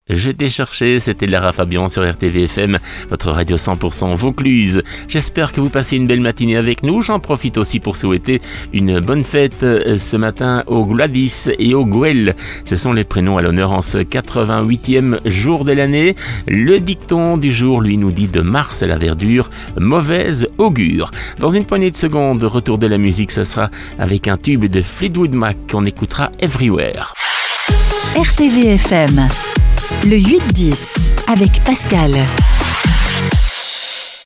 Je t'ai cherché, c'était Lara Fabian sur RTVFM, votre radio 100% Vaucluse. J'espère que vous passez une belle matinée avec nous. J'en profite aussi pour souhaiter une bonne fête ce matin aux Gladys et aux Gouel. Ce sont les prénoms à l'honneur en ce 88e jour de l'année. Le dicton du jour, lui, nous dit de mars à la verdure, mauvaise augure. Dans une poignée de secondes, retour de la musique, ça sera avec un tube de Fleetwood Mac qu'on écoutera Everywhere. RTVFM, le 8-10 avec Pascal.